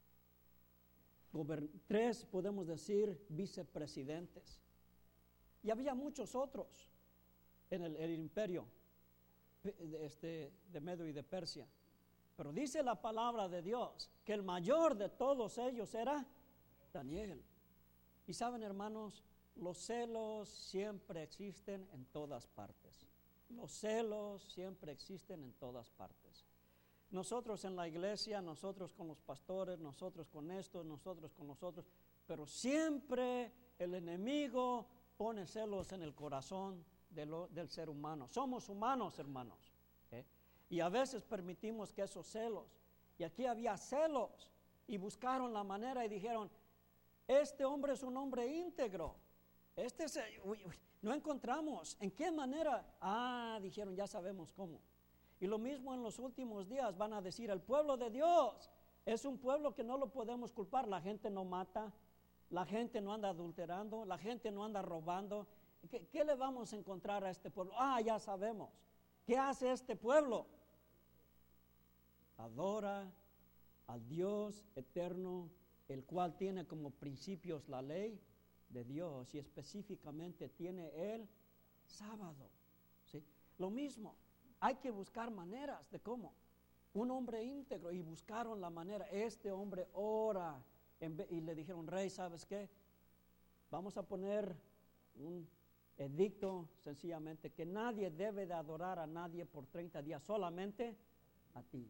gobern- tres podemos decir vicepresidentes, y había muchos otros en el, el imperio de, este, de Medio y de Persia. Pero dice la palabra de Dios que el mayor de todos ellos era Daniel. Y saben, hermanos, los celos siempre existen en todas partes. Los celos siempre existen en todas partes. Nosotros en la iglesia, nosotros con los pastores, nosotros con estos, nosotros con los otros, pero siempre el enemigo pone celos en el corazón de lo, del ser humano. Somos humanos, hermanos. ¿eh? Y a veces permitimos que esos celos, y aquí había celos, y buscaron la manera y dijeron, este hombre es un hombre íntegro. Este es, uy, uy, no encontramos en qué manera. Ah, dijeron, ya sabemos cómo. Y lo mismo en los últimos días van a decir, el pueblo de Dios es un pueblo que no lo podemos culpar. La gente no mata, la gente no anda adulterando, la gente no anda robando. ¿Qué, qué le vamos a encontrar a este pueblo? Ah, ya sabemos. ¿Qué hace este pueblo? Adora al Dios eterno, el cual tiene como principios la ley de Dios y específicamente tiene el sábado. ¿sí? Lo mismo, hay que buscar maneras de cómo. Un hombre íntegro, y buscaron la manera. Este hombre ora en vez, y le dijeron, rey, ¿sabes qué? Vamos a poner un edicto sencillamente que nadie debe de adorar a nadie por treinta días, solamente a ti.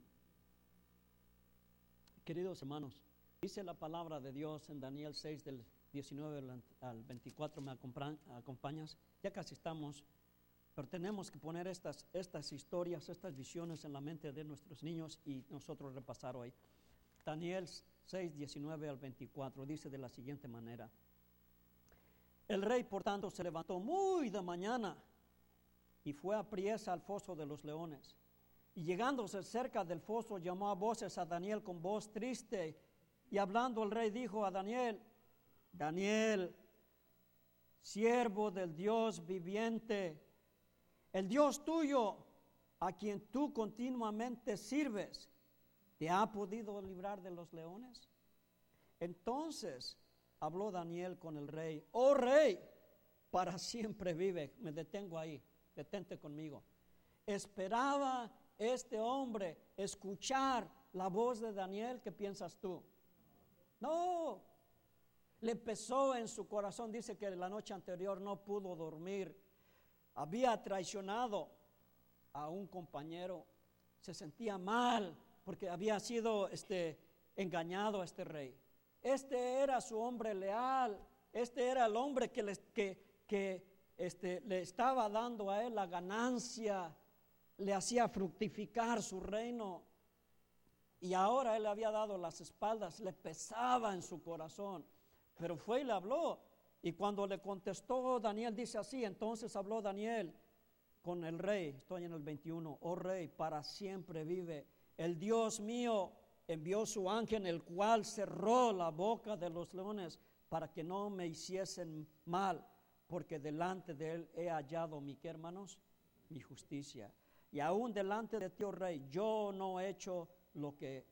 Queridos hermanos, dice la palabra de Dios en Daniel seis del diecinueve al veinticuatro, ¿me acompañas? Ya casi estamos, pero tenemos que poner estas, estas historias, estas visiones en la mente de nuestros niños y nosotros repasar hoy. Daniel seis, diecinueve al veinticuatro dice de la siguiente manera: el rey, por tanto, se levantó muy de mañana y fue apriesa al foso de los leones. Y llegándose cerca del foso, llamó a voces a Daniel con voz triste. Y hablando el rey dijo a Daniel, Daniel, siervo del Dios viviente, el Dios tuyo, a quien tú continuamente sirves, ¿te ha podido librar de los leones? Entonces habló Daniel con el rey, oh rey, para siempre vive. Me detengo ahí, detente conmigo. Esperaba este hombre escuchar la voz de Daniel. ¿Qué piensas tú? No, le pesó en su corazón. Dice que la noche anterior no pudo dormir. había traicionado a un compañero, se sentía mal porque había sido este, engañado a este rey. Este era su hombre leal, este era el hombre que, les, que, que este, le estaba dando a él la ganancia, le hacía fructificar su reino. Y ahora él le había dado las espaldas, le pesaba en su corazón. Pero fue y le habló. Y cuando le contestó, Daniel dice así, entonces habló Daniel con el rey, estoy en el veintiuno, oh rey, para siempre vive. El Dios mío envió su ángel, el cual cerró la boca de los leones para que no me hiciesen mal, porque delante de él he hallado mi, ¿qué, hermanos? Mi justicia. Y aún delante de ti, oh rey, yo no he hecho lo que,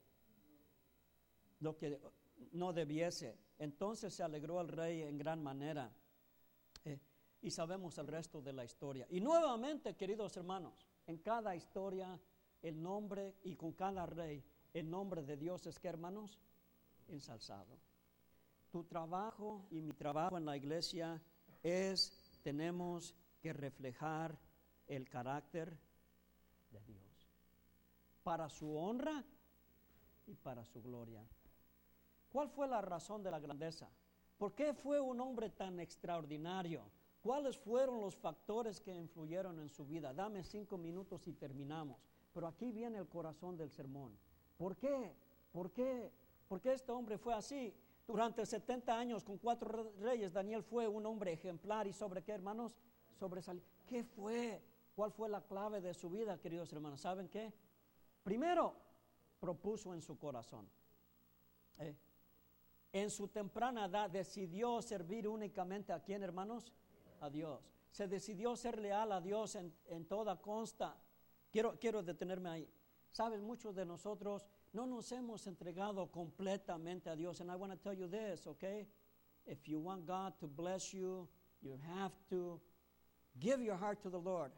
lo que no debiese. Entonces se alegró el rey en gran manera. Eh, y sabemos el resto de la historia. Y nuevamente, queridos hermanos, en cada historia, el nombre, y con cada rey, el nombre de Dios es, ¿qué, hermanos? Ensalzado. Tu trabajo y mi trabajo en la iglesia es, tenemos que reflejar el carácter de Dios, para su honra y para su gloria. ¿Cuál fue la razón de la grandeza? ¿Por qué fue un hombre tan extraordinario? ¿Cuáles fueron los factores que influyeron en su vida? Dame cinco minutos y terminamos. Pero aquí viene el corazón del sermón. ¿Por qué? ¿Por qué? ¿Por qué este hombre fue así? Durante setenta años con cuatro reyes, Daniel fue un hombre ejemplar. ¿Y sobre qué, hermanos? Sobresalió. ¿Qué fue? ¿Cuál fue la clave de su vida, queridos hermanos? ¿Saben qué? Primero, propuso en su corazón. ¿Eh? En su temprana edad decidió servir únicamente a quién, hermanos? A Dios. Se decidió ser leal a Dios en, en toda consta. Quiero, quiero detenerme ahí. Sabes, muchos de nosotros no nos hemos entregado completamente a Dios. And I want to tell you this, okay? If you want God to bless you, you have to give your heart to the Lord.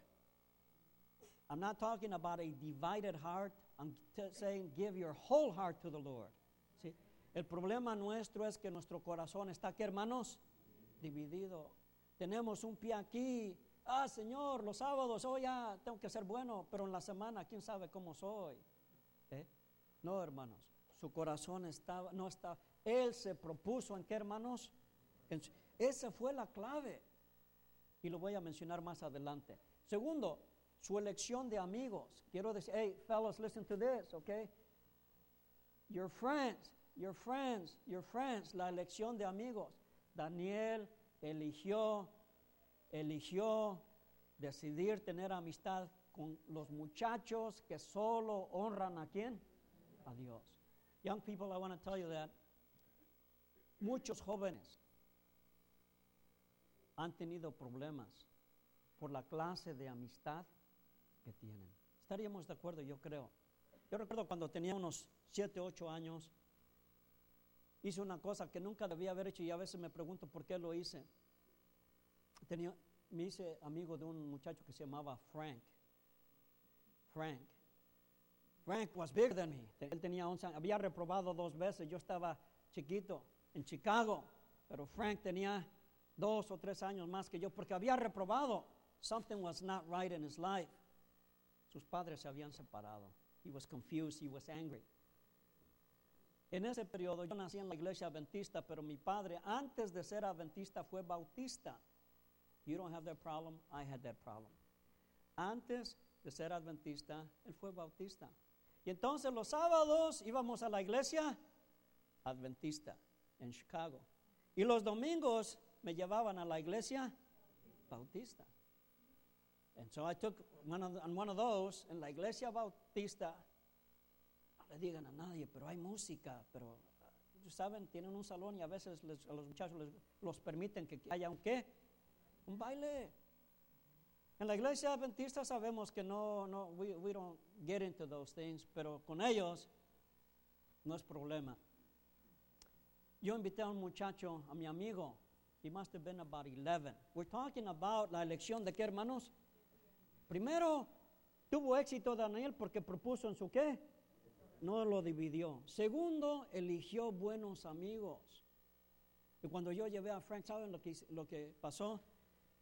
I'm not talking about a divided heart. I'm t- saying give your whole heart to the Lord. ¿Sí? El problema nuestro es que nuestro corazón está aquí, hermanos, dividido. Tenemos un pie aquí. Ah, Señor, los sábados, oh, ya tengo que ser bueno, pero en la semana, ¿quién sabe cómo soy? ¿Eh? No, hermanos, su corazón estaba, no está. Él se propuso en qué, hermanos. En su, esa fue la clave. Y lo voy a mencionar más adelante. Segundo, su elección de amigos. Quiero decir, hey, fellas, listen to this, okay? Your friends, your friends, your friends, la elección de amigos. Daniel eligió, eligió decidir tener amistad con los muchachos que solo honran a quién? A Dios. Young people, I want to tell you that muchos jóvenes han tenido problemas por la clase de amistad que tienen. Estaríamos de acuerdo, yo creo. Yo recuerdo cuando tenía unos siete, ocho años, hice una cosa que nunca debía haber hecho y a veces me pregunto por qué lo hice. Tenía, me hice amigo de un muchacho que se llamaba Frank. Frank. Frank was bigger than me. Él tenía once años. Había reprobado dos veces. Yo estaba chiquito en Chicago, pero Frank tenía dos o tres años más que yo porque había reprobado. Something was not right in his life. Sus padres se habían separado. He was confused. He was angry. En ese periodo yo nací en la iglesia adventista, pero mi padre antes de ser adventista fue bautista. You don't have that problem, I had that problem. Antes de ser adventista, él fue bautista. Y entonces los sábados íbamos a la iglesia adventista en Chicago. Y los domingos me llevaban a la iglesia bautista. And so I took one of the, on one of those, en la iglesia bautista, no le digan a nadie, pero hay música, pero, ¿saben? Tienen un salón y a veces les, a los muchachos les, los permiten que haya un ¿qué? Un baile. En la iglesia adventista sabemos que no, no, we, we don't get into those things, pero con ellos no es problema. Yo invité a un muchacho, a mi amigo, he must have been about eleven. We're talking about la elección de qué, hermanos. Primero, tuvo éxito Daniel porque propuso en su qué, no lo dividió. Segundo, eligió buenos amigos. Y cuando yo llevé a Frank, ¿saben lo que, lo que pasó?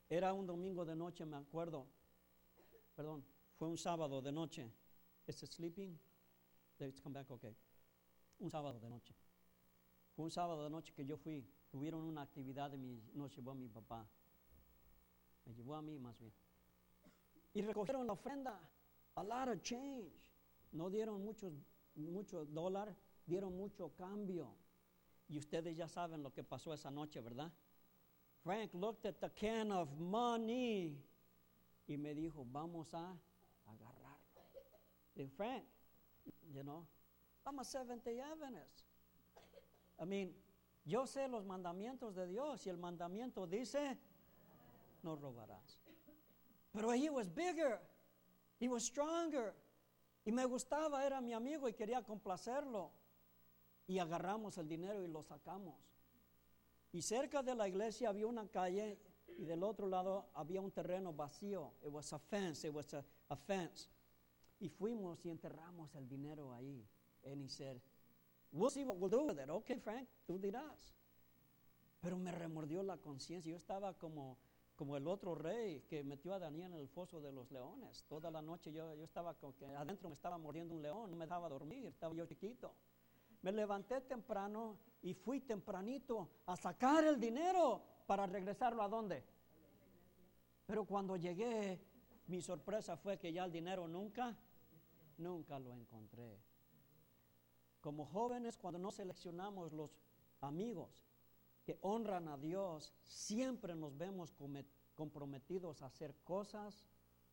Era un domingo de noche, me acuerdo. Perdón, fue un sábado de noche. ¿Is it sleeping? Let's come back, okay. Un sábado de noche. Fue un sábado de noche que yo fui. Tuvieron una actividad y mi, nos llevó a mi papá. Me llevó a mí más bien. Y recogieron la ofrenda. A lot of change. No dieron muchos mucho dólar, dieron mucho cambio. Y ustedes ya saben lo que pasó esa noche, ¿verdad? Frank looked at the can of money y me dijo, vamos a agarrarlo. Y Frank, you know, I'm a Seventh-day Adventist. I mean, yo sé los mandamientos de Dios y el mandamiento dice, no robarás. Pero he was bigger, he was stronger. Y me gustaba, era mi amigo y quería complacerlo. Y agarramos el dinero y lo sacamos. Y cerca de la iglesia había una calle y del otro lado había un terreno vacío. It was a fence, it was a, a fence. Y fuimos y enterramos el dinero ahí. And he said, we'll see what we'll do with it. Okay, Frank, tú dirás. Pero me remordió la conciencia. Yo estaba como, como el otro rey que metió a Daniel en el foso de los leones. Toda la noche yo, yo estaba como que adentro me estaba mordiendo un león, no me dejaba dormir, estaba yo chiquito. Me levanté temprano y fui tempranito a sacar el dinero para regresarlo ¿a dónde? Pero cuando llegué, mi sorpresa fue que ya el dinero nunca, nunca lo encontré. Como jóvenes, cuando no seleccionamos los amigos que honran a Dios, siempre nos vemos comprometidos a hacer cosas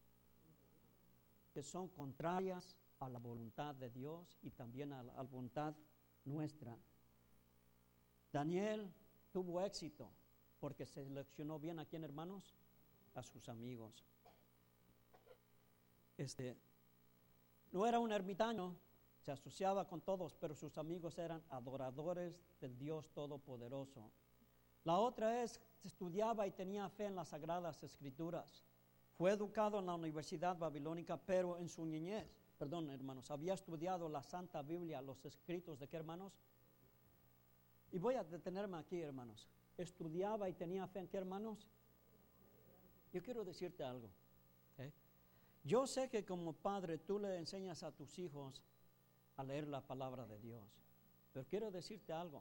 que son contrarias a la voluntad de Dios y también a la, a la voluntad nuestra. Daniel tuvo éxito porque seleccionó bien a quién, hermanos, a sus amigos. Este, no era un ermitaño, se asociaba con todos, pero sus amigos eran adoradores del Dios Todopoderoso. La otra es, estudiaba y tenía fe en las Sagradas Escrituras. Fue educado en la Universidad Babilónica, pero en su niñez, perdón, hermanos, había estudiado la Santa Biblia, los escritos de qué, hermanos. Y voy a detenerme aquí, hermanos. Estudiaba y tenía fe en qué, hermanos. Yo quiero decirte algo. ¿eh? Yo sé que como padre tú le enseñas a tus hijos a leer la palabra de Dios. Pero quiero decirte algo.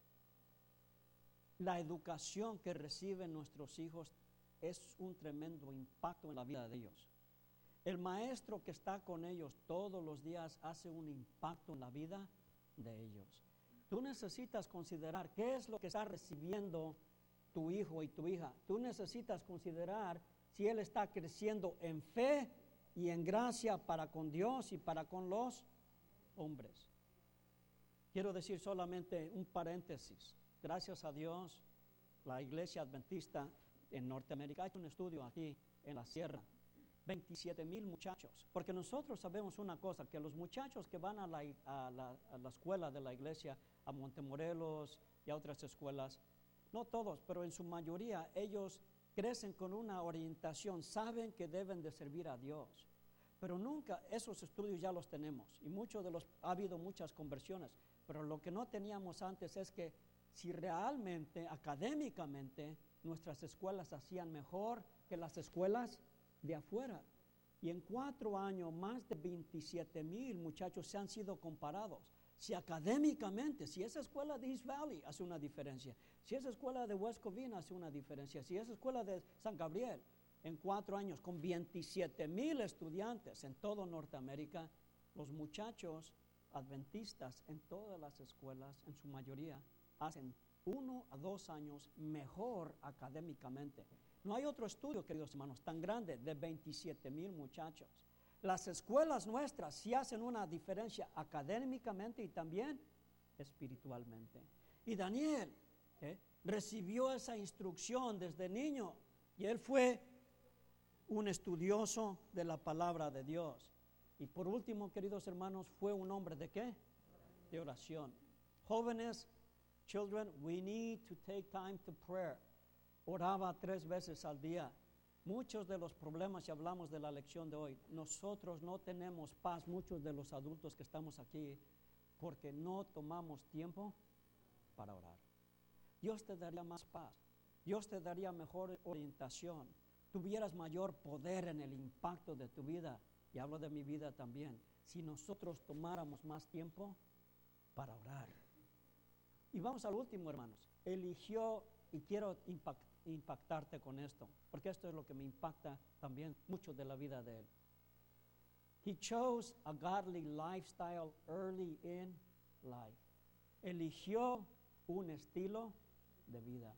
La educación que reciben nuestros hijos es un tremendo impacto en la vida de ellos. El maestro que está con ellos todos los días hace un impacto en la vida de ellos. Tú necesitas considerar qué es lo que está recibiendo tu hijo y tu hija. Tú necesitas considerar si él está creciendo en fe y en gracia para con Dios y para con los hombres. Quiero decir solamente un paréntesis. Gracias a Dios, la Iglesia Adventista en Norteamérica ha hecho un estudio aquí en la sierra. veintisiete mil muchachos, porque nosotros sabemos una cosa, que los muchachos que van a la, a, la, a la escuela de la iglesia, a Montemorelos y a otras escuelas, no todos, pero en su mayoría, ellos crecen con una orientación, saben que deben de servir a Dios, pero nunca, esos estudios ya los tenemos, y muchos de los, ha habido muchas conversiones, pero lo que no teníamos antes es que si realmente, académicamente, nuestras escuelas hacían mejor que las escuelas de afuera. Y en cuatro años, más de veintisiete mil muchachos se han sido comparados. Si académicamente, si esa escuela de East Valley hace una diferencia, si esa escuela de West Covina hace una diferencia, si esa escuela de San Gabriel, en cuatro años, con veintisiete mil estudiantes en todo Norteamérica, los muchachos adventistas en todas las escuelas, en su mayoría, hacen uno a dos años mejor académicamente. No hay otro estudio, queridos hermanos, tan grande de veintisiete mil muchachos. Las escuelas nuestras sí hacen una diferencia académicamente y también espiritualmente. Y Daniel ¿eh? recibió esa instrucción desde niño y él fue un estudioso de la palabra de Dios. Y por último, queridos hermanos, fue un hombre de ¿qué? De oración. Jóvenes, children, we need to take time to prayer. Oraba tres veces al día. Muchos de los problemas, si hablamos de la lección de hoy, nosotros no tenemos paz, muchos de los adultos que estamos aquí, porque no tomamos tiempo para orar. Dios te daría más paz, Dios te daría mejor orientación. tuvieras mayor poder en el impacto de tu vida, y hablo de mi vida también, si nosotros tomáramos más tiempo para orar. Y vamos al último, hermanos. Eligió, y quiero impact, impactarte con esto, porque esto es lo que me impacta también mucho de la vida de él. He chose a godly lifestyle early in life. Eligió un estilo de vida.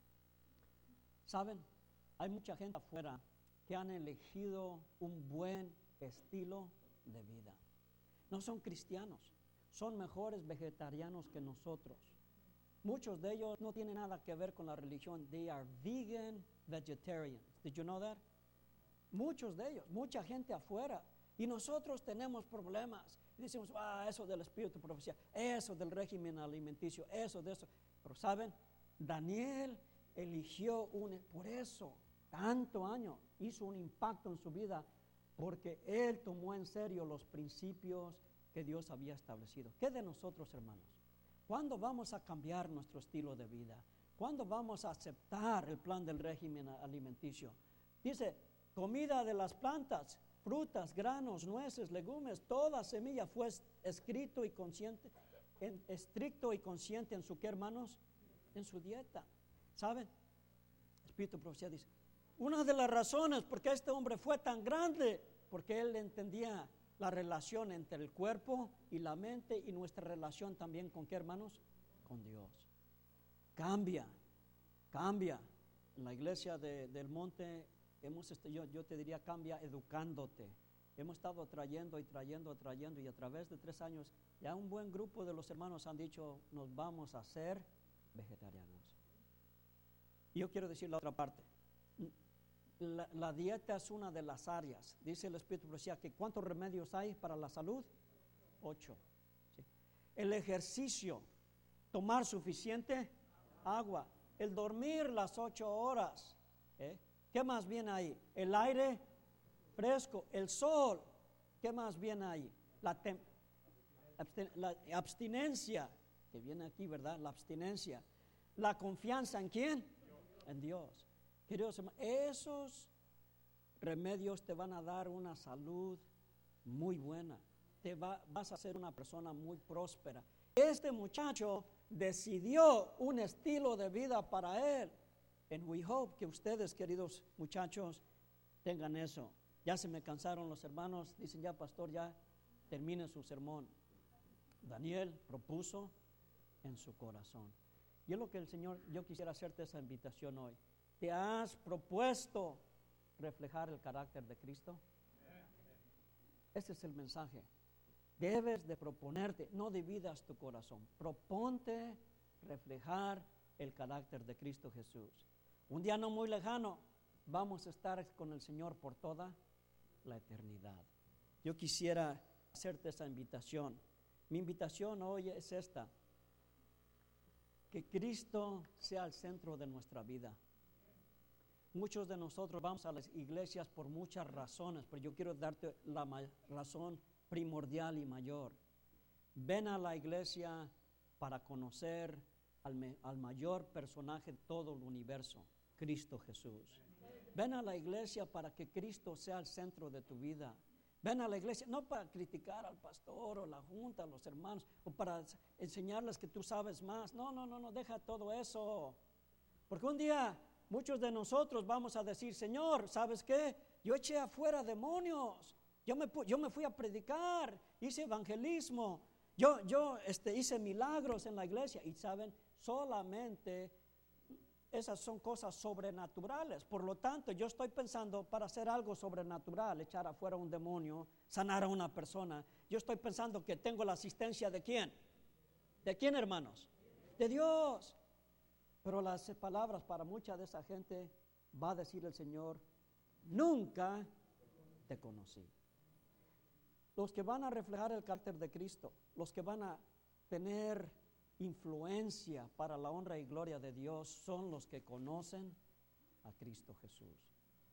¿Saben? Hay mucha gente afuera que han elegido un buen estilo de vida. No son cristianos, son mejores vegetarianos que nosotros. Muchos de ellos no tienen nada que ver con la religión. They are vegan vegetarians. Did you know that? Muchos de ellos, mucha gente afuera. Y nosotros tenemos problemas. Y decimos, ah, eso del espíritu de profecía, eso del régimen alimenticio, eso de eso. Pero ¿saben? Daniel eligió un, por eso, tanto año, hizo un impacto en su vida, porque él tomó en serio los principios que Dios había establecido. ¿Qué de nosotros, hermanos? ¿Cuándo vamos a cambiar nuestro estilo de vida? ¿Cuándo vamos a aceptar el plan del régimen alimenticio? Dice, comida de las plantas, frutas, granos, nueces, legumes, toda semilla fue escrito y consciente, en, estricto y consciente en su, ¿qué, hermanos? En su dieta. ¿Saben? Espíritu de profecía dice, una de las razones por qué este hombre fue tan grande, porque él entendía la relación entre el cuerpo y la mente, y nuestra relación también con, ¿qué, hermanos? Con Dios. Cambia, cambia. En la iglesia de, del monte, hemos, yo, yo te diría, cambia educándote. Hemos estado trayendo y trayendo, trayendo, y a través de tres años, ya un buen grupo de los hermanos han dicho, nos vamos a hacer vegetarianos. Y yo quiero decir la otra parte. La, la dieta es una de las áreas. Dice el Espíritu de Profecía que ¿cuántos remedios hay para la salud? Ocho. ¿Sí? El ejercicio, tomar suficiente agua, el dormir las ocho horas. ¿eh? ¿Qué más viene ahí? El aire fresco, el sol. ¿Qué más viene ahí? La, tem, absten, la abstinencia, que viene aquí, ¿verdad? La abstinencia. La confianza ¿en quién? En Dios. Queridos hermanos, esos remedios te van a dar una salud muy buena. Te va, vas a ser una persona muy próspera. Este muchacho decidió un estilo de vida para él. And we hope que ustedes, queridos muchachos, tengan eso. Ya se me cansaron los hermanos. Dicen ya, pastor, ya termine su sermón. Daniel propuso en su corazón. Y es lo que el Señor, yo quisiera hacerte esa invitación hoy. ¿Te has propuesto reflejar el carácter de Cristo? Ese es el mensaje. Debes de proponerte, no dividas tu corazón. Proponte reflejar el carácter de Cristo Jesús. Un día no muy lejano, vamos a estar con el Señor por toda la eternidad. Yo quisiera hacerte esa invitación. Mi invitación hoy es esta: que Cristo sea el centro de nuestra vida. Muchos de nosotros vamos a las iglesias por muchas razones, pero yo quiero darte la ma- razón primordial y mayor. Ven a la iglesia para conocer al, me- al mayor personaje de todo el universo, Cristo Jesús. Ven a la iglesia para que Cristo sea el centro de tu vida. Ven a la iglesia no para criticar al pastor o la junta, a los hermanos, o para enseñarles que tú sabes más. No, no, no, no, deja todo eso. Porque un día muchos de nosotros vamos a decir, Señor, ¿sabes qué? Yo eché afuera demonios. Yo me, yo me fui a predicar, hice evangelismo. Yo, yo este, hice milagros en la iglesia. Y saben, solamente esas son cosas sobrenaturales. Por lo tanto, yo estoy pensando para hacer algo sobrenatural, echar afuera un demonio, sanar a una persona. Yo estoy pensando que tengo la asistencia de ¿quién? ¿De quién, hermanos? De Dios. Pero las palabras para mucha de esa gente va a decir el Señor, nunca te conocí. Los que van a reflejar el carácter de Cristo, los que van a tener influencia para la honra y gloria de Dios, son los que conocen a Cristo Jesús.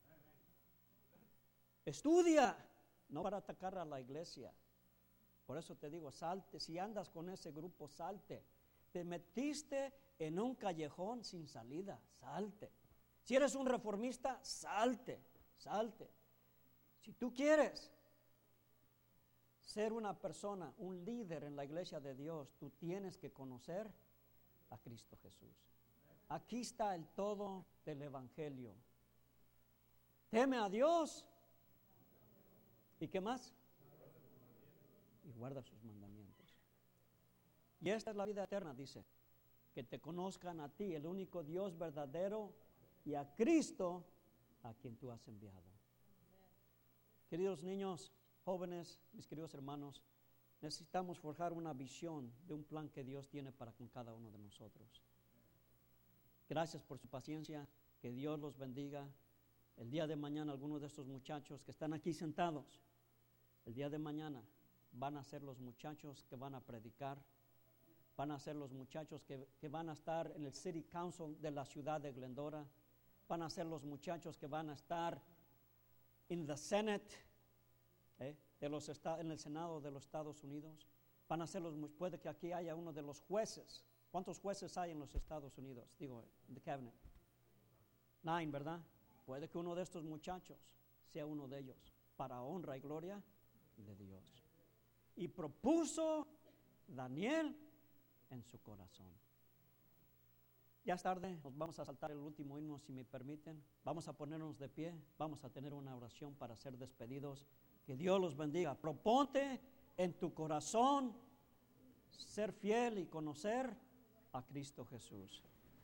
Estudia, no para atacar a la iglesia. Por eso te digo, salte. Si andas con ese grupo, salte. Te metiste en un callejón sin salida, salte. Si eres un reformista, salte, salte. Si tú quieres ser una persona, un líder en la iglesia de Dios, tú tienes que conocer a Cristo Jesús. Aquí está el todo del evangelio. Teme a Dios. ¿Y qué más? Y guarda sus mandamientos. Y esta es la vida eterna, dice, que te conozcan a ti, el único Dios verdadero, y a Cristo, a quien tú has enviado. Queridos niños, jóvenes, mis queridos hermanos, necesitamos forjar una visión de un plan que Dios tiene para con cada uno de nosotros. Gracias por su paciencia, que Dios los bendiga. El día de mañana algunos de estos muchachos que están aquí sentados, el día de mañana van a ser los muchachos que van a predicar, van a ser los muchachos que, que van a estar en el City Council de la ciudad de Glendora, van a ser los muchachos que van a estar en the Senate, eh, de los esta- en el Senado de los Estados Unidos, van a ser los, puede que aquí haya uno de los jueces. ¿Cuántos jueces hay en los Estados Unidos? Digo, en the cabinet. Nine, ¿verdad? Puede que uno de estos muchachos sea uno de ellos, para honra y gloria de Dios. Y propuso Daniel en su corazón. Ya es tarde, nos vamos a saltar el último himno, si me permiten. Vamos a ponernos de pie, vamos a tener una oración para ser despedidos. Que Dios los bendiga. Proponte en tu corazón ser fiel y conocer a Cristo Jesús.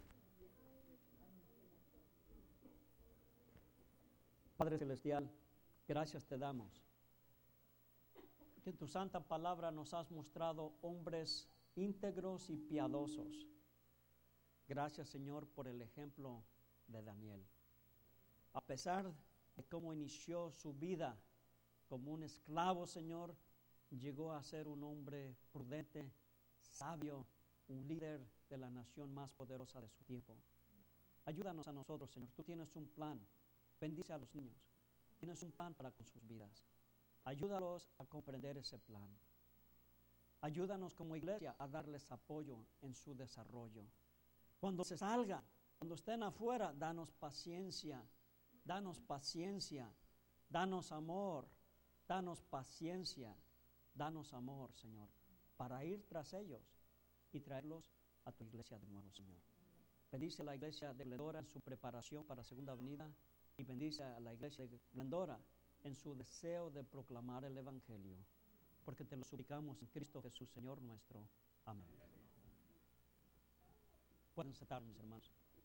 Padre Celestial, gracias te damos, que en tu santa palabra nos has mostrado hombres íntegros y piadosos. Gracias, Señor, por el ejemplo de Daniel. A pesar de cómo inició su vida como un esclavo, Señor, llegó a ser un hombre prudente, sabio, un líder de la nación más poderosa de su tiempo. Ayúdanos a nosotros, Señor. Tú tienes un plan. Bendice a los niños. Tienes un plan para con sus vidas. Ayúdalos a comprender ese plan. Ayúdanos como iglesia a darles apoyo en su desarrollo. Cuando se salgan, cuando estén afuera, danos paciencia, danos paciencia, danos amor, danos paciencia, danos amor, Señor, para ir tras ellos y traerlos a tu iglesia de nuevo, Señor. Bendice a la iglesia de Glendora en su preparación para Segunda Venida y bendice a la iglesia de Glendora en su deseo de proclamar el Evangelio, porque te lo suplicamos en Cristo Jesús, Señor nuestro. Amén. Pueden sentar, mis hermanos.